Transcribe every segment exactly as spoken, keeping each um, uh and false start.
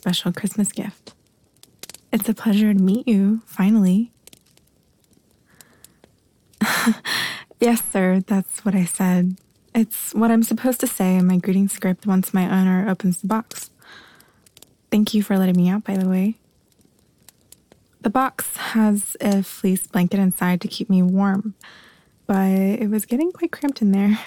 special Christmas gift. It's a pleasure to meet you, finally. Yes, sir, that's what I said. It's what I'm supposed to say in my greeting script once my owner opens the box. Thank you for letting me out, by the way. The box has a fleece blanket inside to keep me warm, but it was getting quite cramped in there.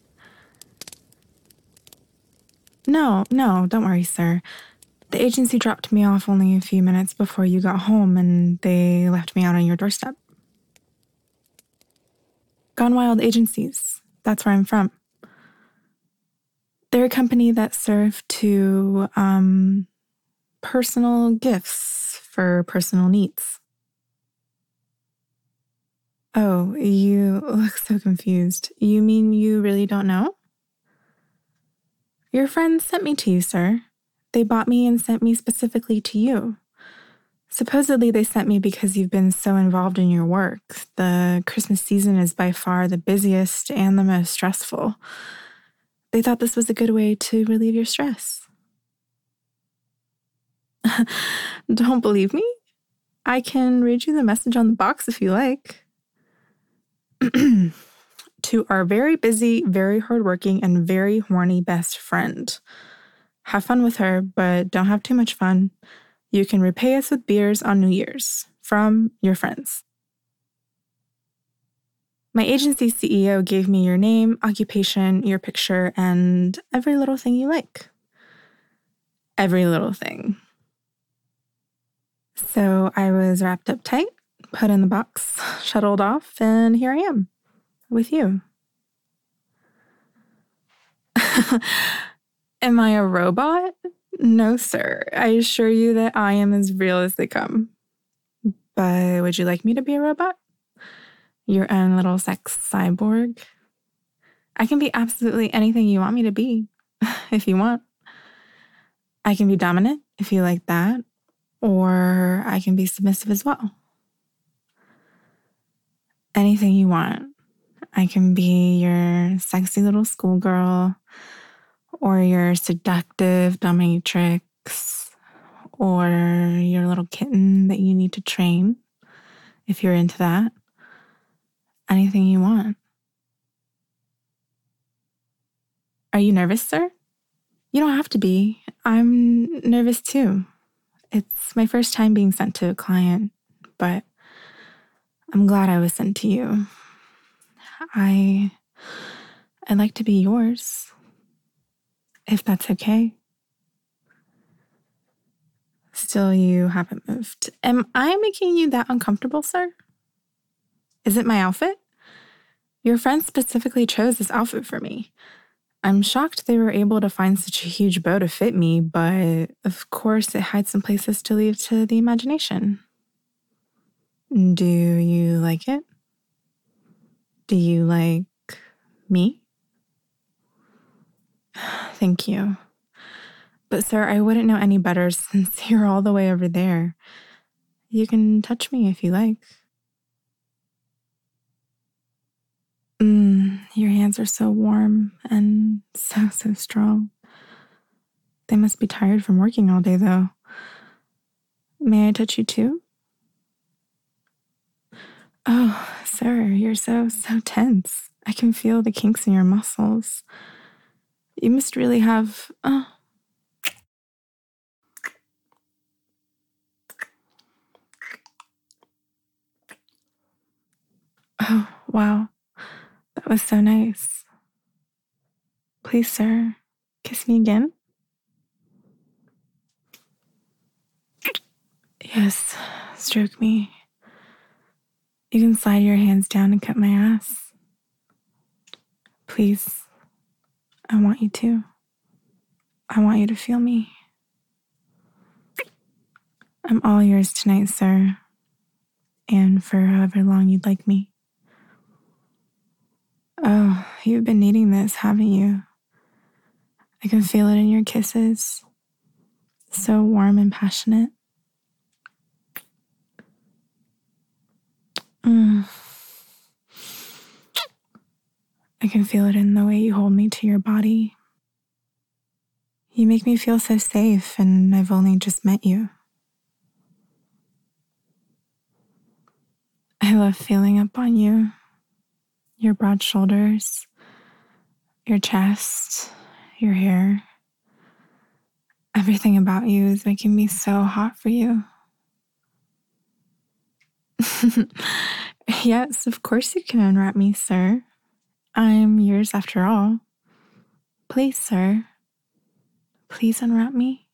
No, no, don't worry, sir. The agency dropped me off only a few minutes before you got home, and they left me out on your doorstep. Gone Wild Agencies. That's where I'm from. They're a company that serve to um, personal gifts for personal needs. Oh, you look so confused. You mean you really don't know? Your friends sent me to you, sir. They bought me and sent me specifically to you. Supposedly they sent me because you've been so involved in your work. The Christmas season is by far the busiest and the most stressful. They thought this was a good way to relieve your stress. Don't believe me? I can read you the message on the box if you like. To our very busy, very hardworking, and very horny best friend. Have fun with her, but don't have too much fun. You can repay us with beers on New Year's. From your friends. My agency C E O gave me your name, occupation, your picture, and every little thing you like. Every little thing. So I was wrapped up tight, put in the box, shuttled off, and here I am, with you. Am I a robot? No, sir. I assure you that I am as real as they come. But would you like me to be a robot? Your own little sex cyborg? I can be absolutely anything you want me to be, if you want. I can be dominant, if you like that, or I can be submissive as well. Anything you want. I can be your sexy little schoolgirl, or your seductive dominatrix, or your little kitten that you need to train, if you're into that. Anything you want. Are you nervous, sir? You don't have to be. I'm nervous too. It's my first time being sent to a client, but I'm glad I was sent to you. I, I'd like to be yours, if that's okay. Still, you haven't moved. Am I making you that uncomfortable, sir? Is it my outfit? Your friend specifically chose this outfit for me. I'm shocked they were able to find such a huge bow to fit me, but of course it hides some places to leave to the imagination. Do you like it? Do you like me? Thank you. But sir, I wouldn't know any better since you're all the way over there. You can touch me if you like. Mm, your hands are so warm and so, so strong. They must be tired from working all day, though. May I touch you too? Oh, sir, you're so, so tense. I can feel the kinks in your muscles. You must really have... Oh. Oh, wow. That was so nice. Please, sir, kiss me again. Yes, stroke me. You can slide your hands down and cut my ass. Please, I want you to. I want you to feel me. I'm all yours tonight, sir, and for however long you'd like me. Oh, you've been needing this, haven't you? I can feel it in your kisses. So warm and passionate. Mm. I can feel it in the way you hold me to your body. You make me feel so safe, and I've only just met you. I love feeling up on you, your broad shoulders, your chest, your hair. Everything about you is making me so hot for you. Yes, of course you can unwrap me, sir. I'm yours after all. Please, sir, please unwrap me.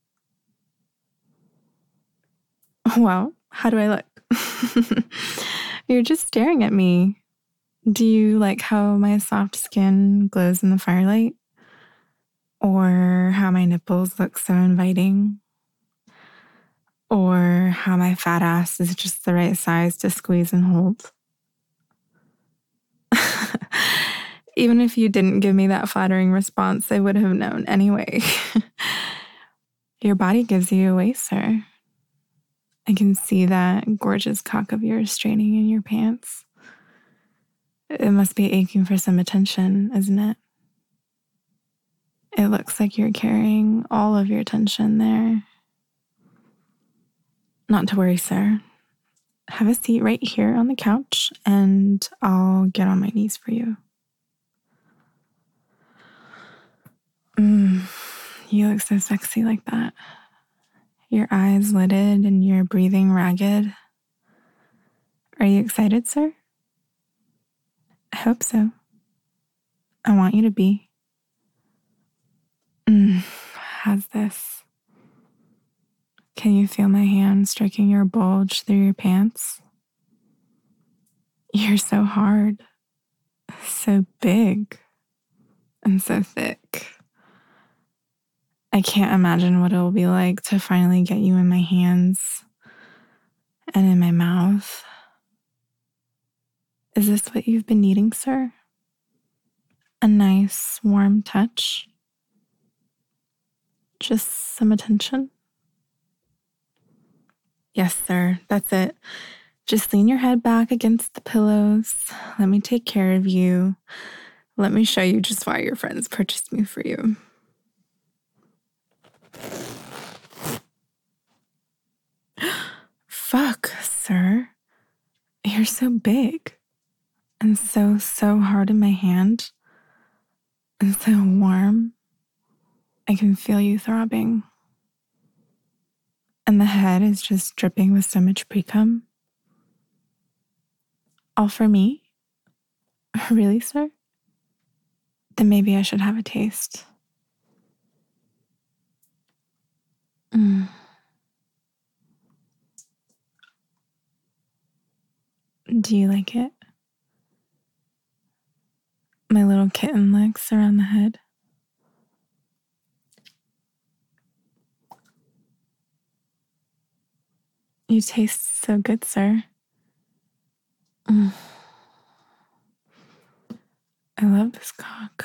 Well, how do I look? You're just staring at me. Do you like how my soft skin glows in the firelight? Or how my nipples look so inviting? Or how my fat ass is just the right size to squeeze and hold? Even if you didn't give me that flattering response, I would have known anyway. Your body gives you away, sir. I can see that gorgeous cock of yours straining in your pants. It must be aching for some attention, isn't it? It looks like you're carrying all of your tension there. Not to worry, sir. Have a seat right here on the couch, and I'll get on my knees for you. Mm, you look so sexy like that. Your eyes lidded and your breathing ragged. Are you excited, sir? I hope so. I want you to be. Mm, how's this? Can you feel my hand stroking your bulge through your pants? You're so hard, so big, and so thick. I can't imagine what it'll be like to finally get you in my hands and in my mouth. Is this what you've been needing, sir? A nice, warm touch? Just some attention? Yes, sir, that's it. Just lean your head back against the pillows. Let me take care of you. Let me show you just why your friends purchased me for you. Fuck, sir. You're so big. And so, so hard in my hand. And so warm. I can feel you throbbing. And the head is just dripping with so much pre-cum. All for me? Really, sir? Then maybe I should have a taste. Mm. Do you like it? My little kitten licks around the head. You taste so good, sir. Mm. I love this cock.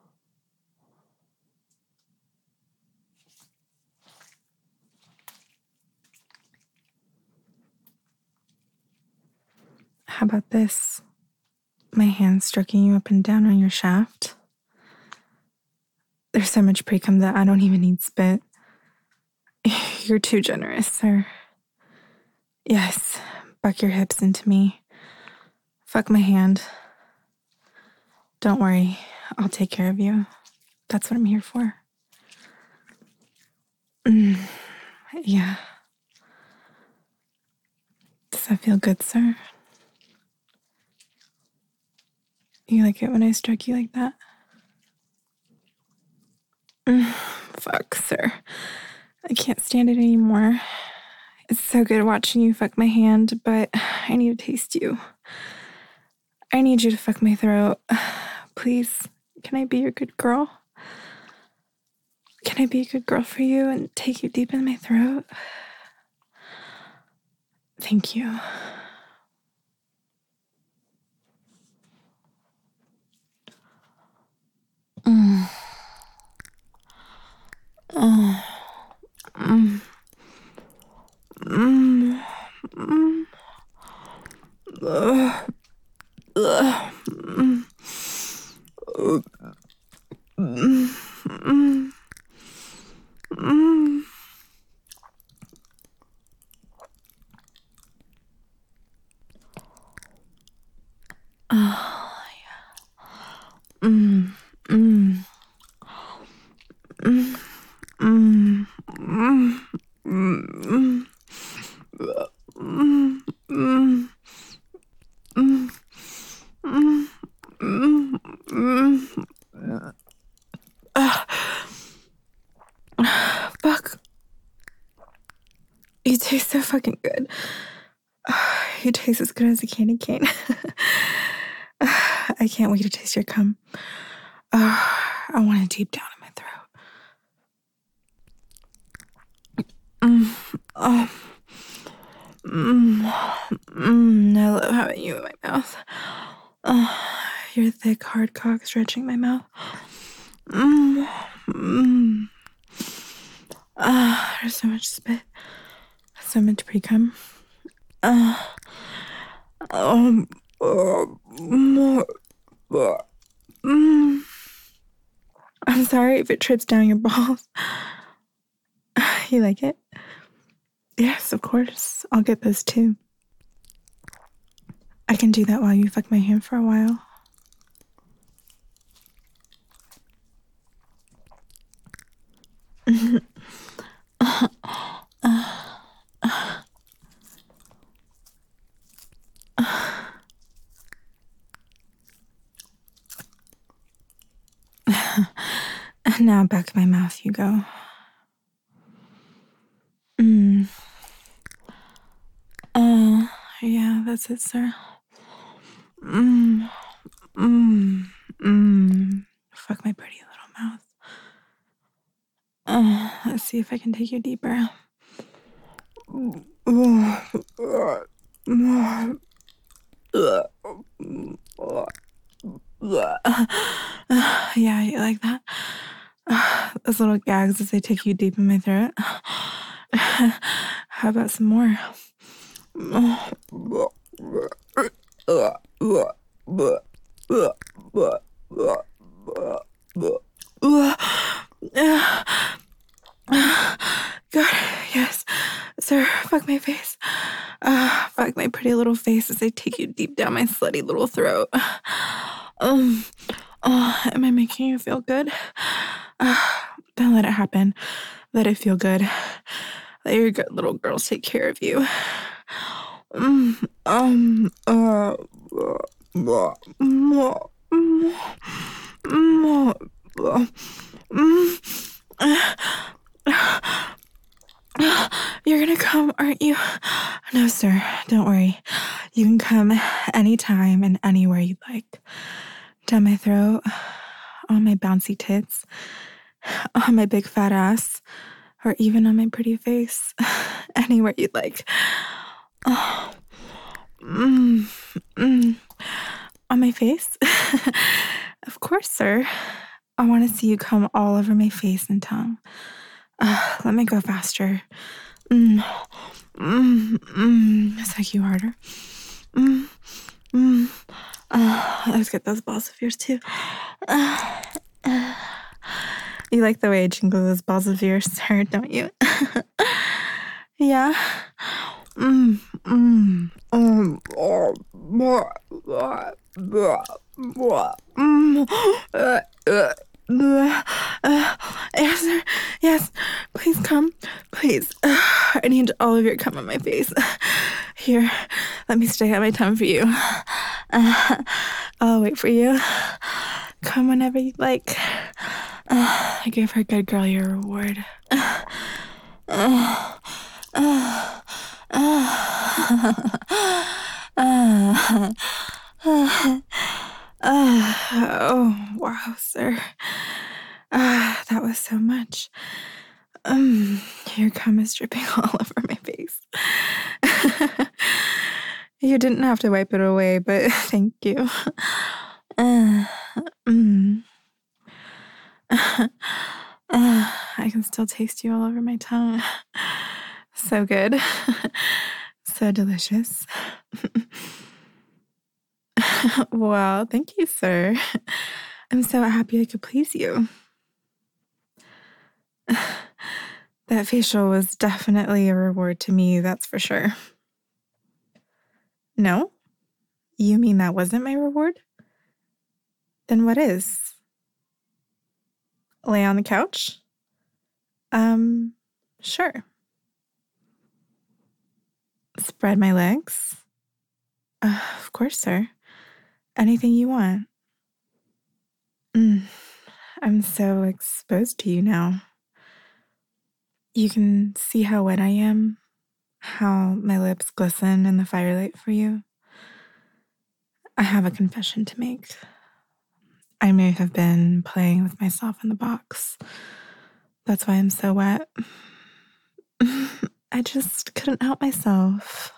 How about this? My hand stroking you up and down on your shaft. There's so much pre-cum that I don't even need spit. You're too generous, sir. Yes, buck your hips into me. Fuck my hand. Don't worry, I'll take care of you. That's what I'm here for. Mm, yeah. Does that feel good, sir? You like it when I stroke you like that? Mm, fuck, sir. I can't stand it anymore. It's so good watching you fuck my hand, but I need to taste you. I need you to fuck my throat. Please, can I be your good girl? Can I be a good girl for you and take you deep in my throat? Thank you. Mm. Oh. Mm. Mm. Mm. Ugh. Ugh. Mm. Mm. Mm. Mm, mm, mm, mm, mm, mm, mm, mm, mm, mm, mm, mm. Ugh. Fuck. You taste so fucking good. You taste as good as a candy cane. I can't wait to taste your cum. Uh, I want it deep down in my throat. Mm, oh. Mm, mm, I love having you in my mouth. Uh, your thick, hard cock stretching my mouth. Mm, mm. Uh, there's so much spit. So much pre-cum. Uh, um, uh, more. Uh, mm. I'm sorry if it trips down your balls. You like it? Yes, of course. I'll get those too. I can do that while you fuck my hand for a while. uh, uh, uh, now back to my mouth you go. Mm. Uh, yeah, that's it, sir. Mm. Mm. Mm. Fuck my pretty little mouth. Uh, let's see if I can take you deeper. Yeah, you like that? Those little gags as they take you deep in my throat. How about some more? God, yes. Sir, fuck my face. Uh, fuck my pretty little face as I take you deep down my slutty little throat. Um, oh, am I making you feel good? Uh, don't let it happen. Let it feel good. Let your good little girls take care of you. Um, um, uh, uh, You're gonna come, aren't you? No, sir. Don't worry. You can come anytime and anywhere you'd like. Down my throat, on my bouncy tits, on my big fat ass, or even on my pretty face. Anywhere you'd like. Oh. Mm, mm. On my face? Of course, sir. I want to see you come all over my face and tongue. Uh, let me go faster. Mm, mm, mm. Suck you harder. Mm, mm. Uh, let's get those balls of yours too. Uh, uh. You like the way I jingle those balls of yours, sir, don't you? Yeah. Mm, mm, um, uh, blah, blah, blah, blah, mm, uh, uh, uh, uh, yes, sir. Yes, please come, please. Uh, I need all of your cum on my face. Here, let me stick out my tongue for you. Uh, I'll wait for you. Come whenever you like. Uh, I gave her good girl your reward. Uh, uh, uh, uh, uh, uh, uh, oh, wow, sir. Uh, that was so much. Um, your cum is dripping all over my face. You didn't have to wipe it away, but thank you. Uh, mm. uh, I can still taste you all over my tongue. So good. So delicious. Wow, thank you, sir. I'm so happy I could please you. That facial was definitely a reward to me, that's for sure. No? You mean that wasn't my reward? Then what is? Lay on the couch? Um, sure. Spread my legs? Uh, of course, sir. Anything you want. Mm, I'm so exposed to you now. You can see how wet I am, how my lips glisten in the firelight for you. I have a confession to make. I may have been playing with myself in the box. That's why I'm so wet. I just couldn't help myself.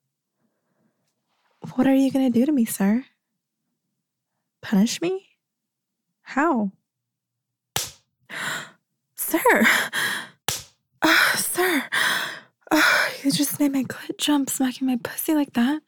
What are you going to do to me, sir? Punish me? How? Sir! Uh, sir! Uh, you just made my clit jump smacking my pussy like that.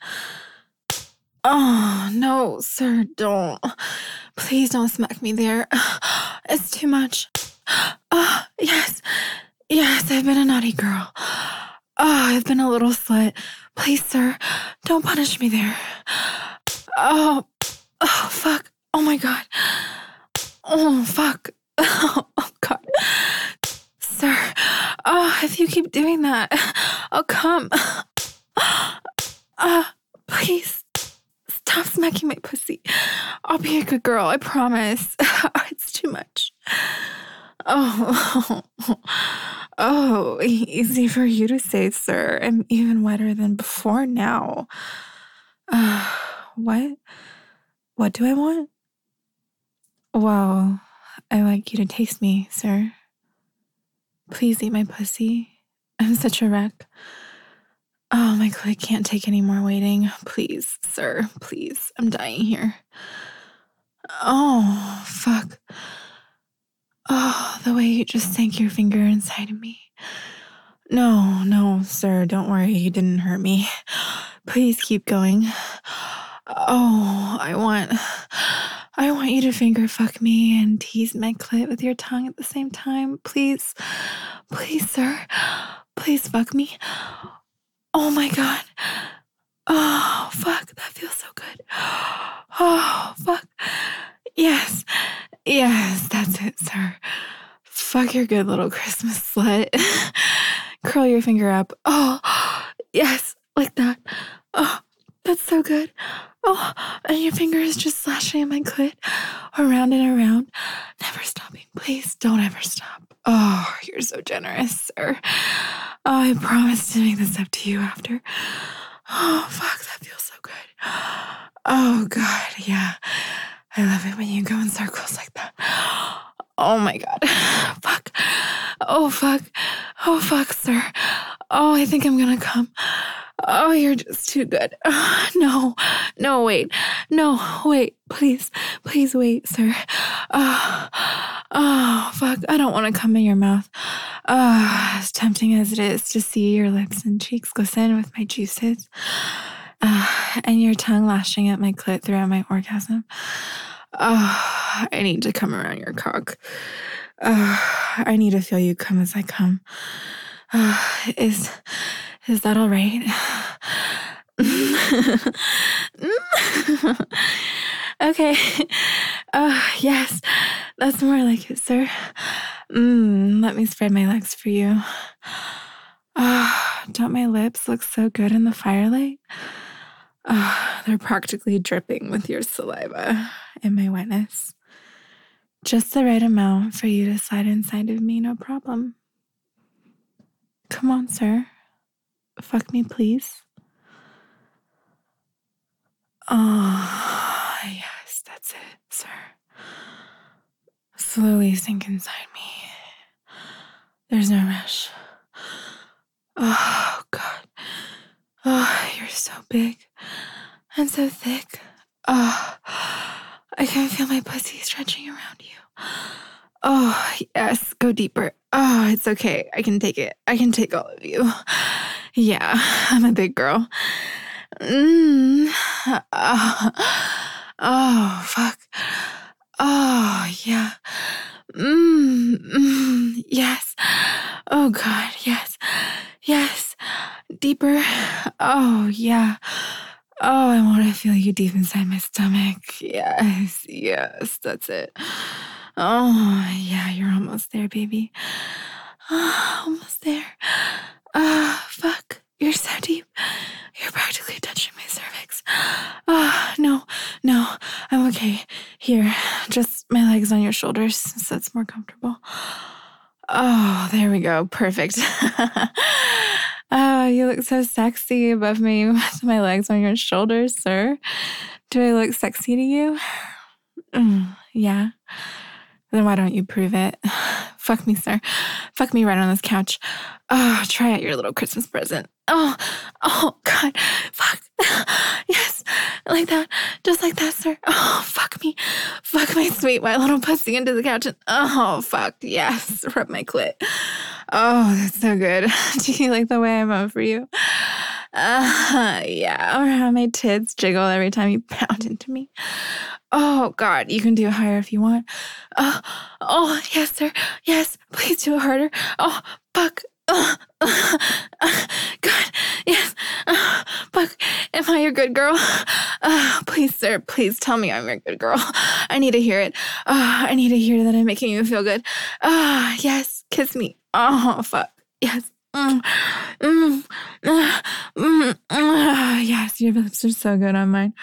Oh, no, sir, don't. Please don't smack me there. It's too much. Oh, yes. Yes, I've been a naughty girl. Oh, I've been a little slut. Please, sir, don't punish me there. Oh, oh, fuck. Oh, my God. Oh, fuck. Oh, God. Sir, oh, if you keep doing that, I'll come. Uh, please, stop smacking my pussy. I'll be a good girl, I promise. It's too much. Oh, oh, easy for you to say, sir. I'm even wetter than before now. Uh, what? What do I want? Well, I like you to taste me, sir. Please eat my pussy. I'm such a wreck. Oh, my clit can't take any more waiting. Please, sir, please. I'm dying here. Oh, fuck. Oh, the way you just sank your finger inside of me. No, no, sir, don't worry. You didn't hurt me. Please keep going. Oh, I want... I want you to finger fuck me and tease my clit with your tongue at the same time. Please. Please, sir. Please fuck me. Oh, my God. Oh, fuck. That feels so good. Oh, fuck. Yes. Yes, that's it, sir. Fuck your good little Christmas slut. Curl your finger up. Oh, yes, like that. Oh, that's so good. Oh, and your finger is just slashing at my clit, around and around, never stopping. Please don't ever stop. Oh, you're so generous, sir. Oh, I promise to make this up to you after. Oh, fuck, that feels so good. Oh, God, yeah. I love it when you go in circles like that. Oh, my God. Fuck. Oh, fuck. Oh, fuck, sir. Oh, I think I'm gonna come. Oh, you're just too good. Uh, no, no, wait. No, wait. Please, please wait, sir. Oh, oh, fuck. I don't want to come in your mouth. Oh, as tempting as it is to see your lips and cheeks glisten with my juices, uh, and your tongue lashing at my clit throughout my orgasm. Oh, I need to come around your cock. Oh, I need to feel you come as I come. Uh, is is that all right? Okay. Oh, yes. That's more like it, sir. Mm, let me spread my legs for you. Oh, don't my lips look so good in the firelight? Oh, they're practically dripping with your saliva and my wetness. Just the right amount for you to slide inside of me, no problem. Come on, sir. Fuck me, please. Oh, yes, that's it, sir. Slowly sink inside me. There's no rush. Oh, God. Oh, you're so big and so thick. Oh, I can feel my pussy stretching around you. Oh, yes, go deeper. Oh, it's okay. I can take it. I can take all of you. Yeah, I'm a big girl. Mm. Oh, oh, fuck. Oh, yeah. Mm, mm, yes. Oh, God, yes. Yes. Deeper. Oh, yeah. Oh, I want to feel you deep inside my stomach. Yes, yes, that's it. Oh, yeah, you're almost there, baby. Oh, almost there. Ah, oh, fuck. You're so deep. You're practically touching my cervix. Ah, oh, no, no, I'm okay. Here, just my legs on your shoulders so it's more comfortable. Oh, there we go. Perfect. Oh, you look so sexy above me with my legs on your shoulders, sir. Do I look sexy to you? Mm, yeah. Then why don't you prove it? Fuck me, sir. Fuck me right on this couch. Oh, try out your little Christmas present. Oh, oh, God. Fuck. Yes. Like that. Just like that, sir. Oh, fuck me. Fuck my sweet white little pussy into the couch. And, oh, fuck. Yes. Rub my clit. Oh, that's so good. Do you like the way I moan for you? Uh, yeah. Or how my tits jiggle every time you pound into me. Oh, God, you can do it higher if you want. Oh, oh, yes, sir. Yes, please do it harder. Oh, fuck. Oh, uh, uh, God, yes. Uh, fuck, am I your good girl? Uh, please, sir, please tell me I'm your good girl. I need to hear it. Uh, I need to hear that I'm making you feel good. Ah, uh, yes, kiss me. Oh, fuck, yes. Mm, mm, uh, mm, uh, yes, your lips are so good on mine.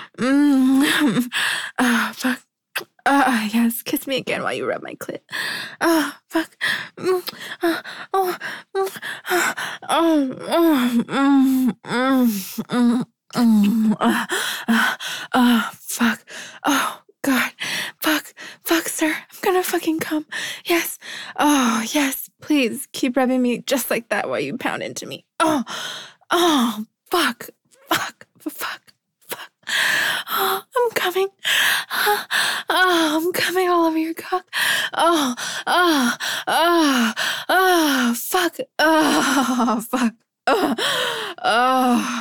Mm, uh, fuck. Uh, yes, kiss me again while you rub my clit. Oh, fuck. Mm, uh, oh, mm, uh, oh, oh, mm, mm, mm, mm, uh, uh, uh, fuck. Oh, God. Fuck. Fuck, sir. I'm gonna fucking come. Yes. Oh, yes. Please keep rubbing me just like that while you pound into me. Oh, oh, fuck. Fuck. Fuck. Oh, I'm coming. Oh, I'm coming all over your cock. Oh, oh, oh, oh, fuck. Oh, fuck. Oh, oh,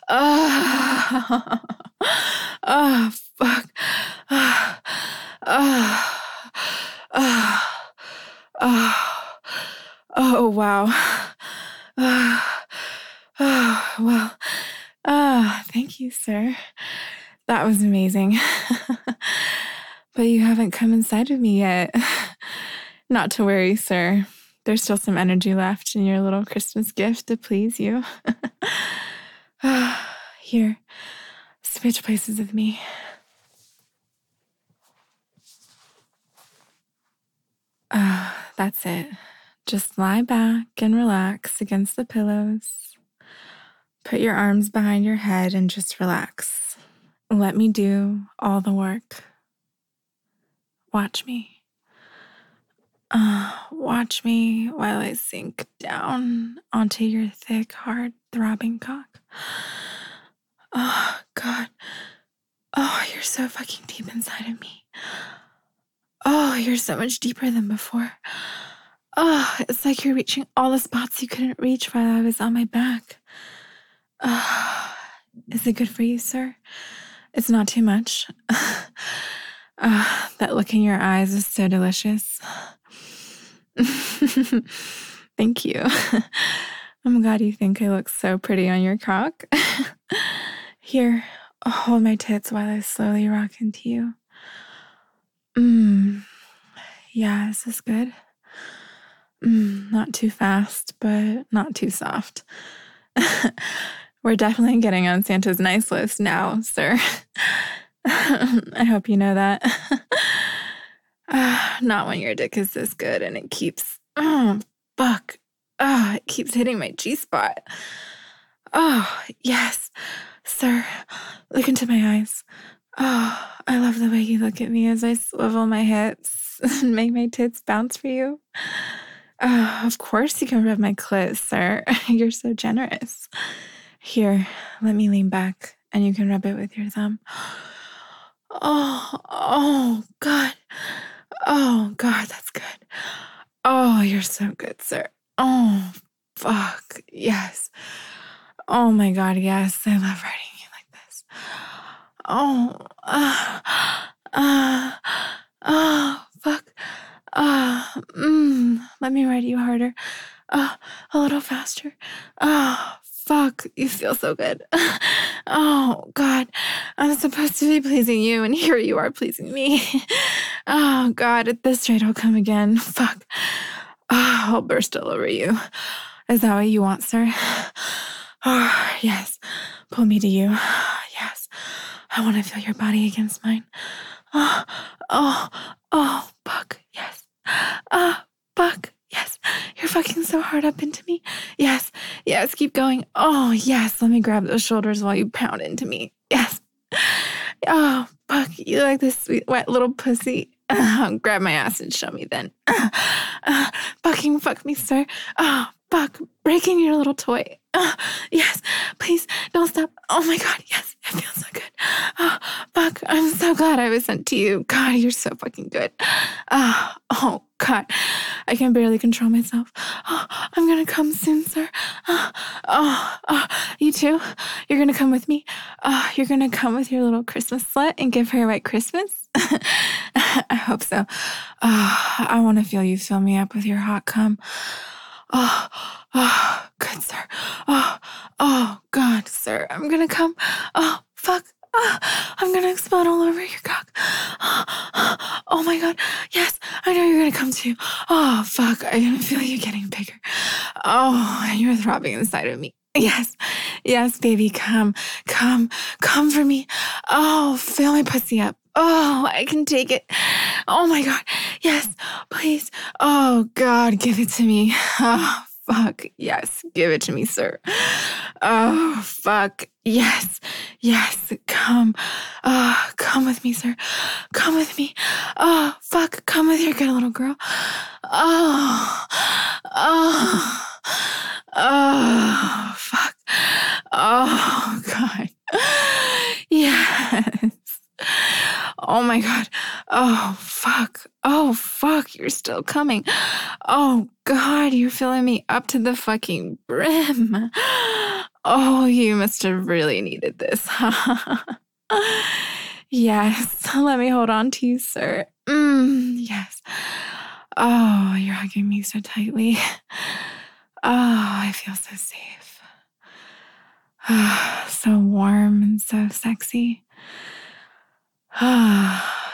oh, oh, fuck. Oh, oh, oh, oh, oh, wow. Oh, oh, well. Ah, oh, thank you, sir. That was amazing. But you haven't come inside of me yet. Not to worry, sir. There's still some energy left in your little Christmas gift to please you. Here, switch places with me. Ah, uh, that's it. Just lie back and relax against the pillows. Put your arms behind your head and just relax. Let me do all the work. Watch me. Uh, watch me while I sink down onto your thick, hard, throbbing cock. Oh, God. Oh, you're so fucking deep inside of me. Oh, you're so much deeper than before. Oh, it's like you're reaching all the spots you couldn't reach while I was on my back. Uh, is it good for you, sir? It's not too much. uh, that look in your eyes is so delicious. Thank you. I'm glad you think I look so pretty on your cock. Here, hold my tits while I slowly rock into you. Mmm. Yeah, is this good? Mm, not too fast, but not too soft. We're definitely getting on Santa's nice list now, sir. I hope you know that. uh, not when your dick is this good and it keeps, oh, fuck. Oh, it keeps hitting my G-spot. Oh, yes. Sir, look into my eyes. Oh, I love the way you look at me as I swivel my hips and make my tits bounce for you. Oh, of course you can rub my clit, sir. You're so generous. Here, let me lean back and you can rub it with your thumb. Oh, oh, God. Oh, God, that's good. Oh, you're so good, sir. Oh, fuck. Yes. Oh, my God, yes. I love riding you like this. Oh, uh, uh, oh, fuck. Ah, uh, mm, let me ride you harder. Ah, uh, a little faster. Ah, uh, fuck. You feel so good. Oh, God. I'm supposed to be pleasing you, and here you are pleasing me. Oh, God. At this rate, I'll come again. Fuck. Oh, I'll burst all over you. Is that what you want, sir? Oh, yes. Pull me to you. Yes. I want to feel your body against mine. Oh, oh, oh, fuck. Yes. Oh, fuck. Yes. You're fucking so hard up into me. Yes. Yes. Keep going. Oh, yes. Let me grab those shoulders while you pound into me. Yes. Oh, fuck. You like this sweet, wet little pussy. Uh, grab my ass and show me then. Uh, uh, fucking fuck me, sir. Oh, fuck. Breaking your little toy. Uh, yes. Please don't stop. Oh my God. Yes. It feels so good. Oh, fuck. I'm so glad I was sent to you. God, you're so fucking good. Uh, oh, God. I can barely control myself. Oh, I'm going to come soon, sir. Oh, oh, oh, you too? You're going to come with me? Oh, you're going to come with your little Christmas slut and give her a white Christmas? I hope so. Oh, I want to feel you fill me up with your hot cum. Oh, oh, good, sir. Oh, oh, God, sir. I'm going to come. Oh, fuck. Oh, I'm going to explode all over your cock. Oh, oh, my God. Yes, I know you're going to come too. Oh, fuck. I can feel you getting bigger. Oh, you're throbbing inside of me. Yes, yes, baby. Come, come, come for me. Oh, fill my pussy up. Oh, I can take it. Oh, my God. Yes, please. Oh, God, give it to me. Oh, fuck. Yes, give it to me, sir. Oh, fuck. Yes, yes, come. Oh, come with me, sir. Come with me. Oh, fuck. Come with your good little girl. Oh, oh, oh, fuck. Oh, God. Yes. Oh my God. Oh, fuck. Oh, fuck. You're still coming. Oh, God. You're filling me up to the fucking brim. Oh, you must have really needed this. Yes. Let me hold on to you, sir. Mm, yes. Oh, you're hugging me so tightly. Oh, I feel so safe. Oh, so warm and so sexy. Ah,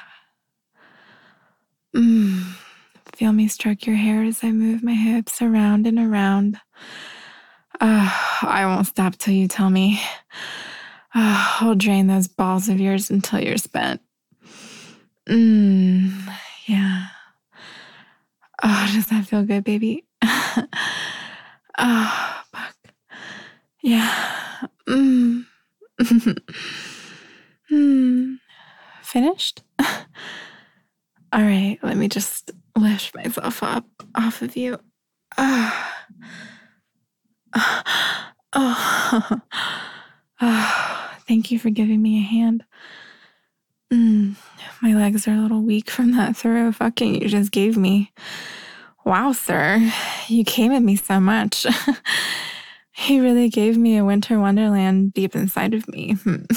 yeah. Mm. Feel me stroke your hair as I move my hips around and around. Uh, I won't stop till you tell me. Uh, I'll drain those balls of yours until you're spent. Mm, yeah. Oh, does that feel good, baby? Oh, fuck. Yeah. Mm. mm. Finished? All right, let me just lift myself up off of you. Oh, oh. Oh. Thank you for giving me a hand. Mm. My legs are a little weak from that thorough fucking you just gave me. Wow, sir, you came at me so much. You really gave me a winter wonderland deep inside of me.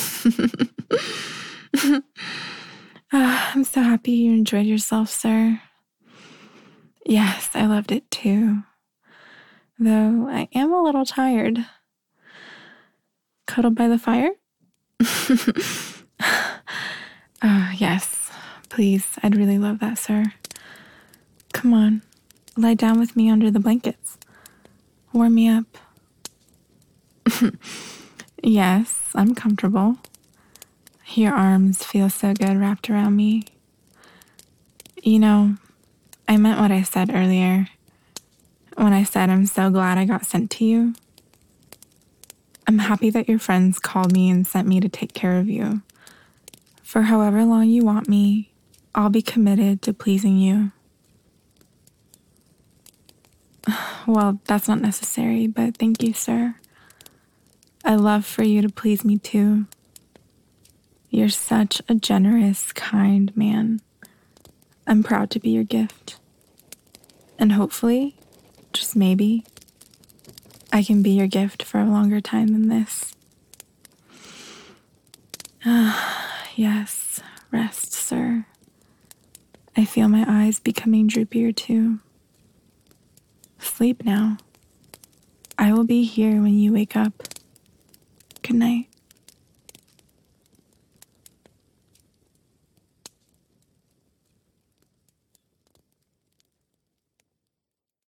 Uh, I'm so happy you enjoyed yourself, sir. Yes, I loved it too. Though I am a little tired. Cuddled by the fire? Oh, yes. Please, I'd really love that, sir. Come on, lie down with me under the blankets. Warm me up. Yes, I'm comfortable. Your arms feel so good wrapped around me. You know, I meant what I said earlier when I said I'm so glad I got sent to you. I'm happy that your friends called me and sent me to take care of you. For however long you want me, I'll be committed to pleasing you. Well, that's not necessary, but thank you, sir. I love for you to please me too. You're such a generous, kind man. I'm proud to be your gift. And hopefully, just maybe, I can be your gift for a longer time than this. Ah, yes, rest, sir. I feel my eyes becoming droopier too. Sleep now. I I will be here when you wake up. Good night.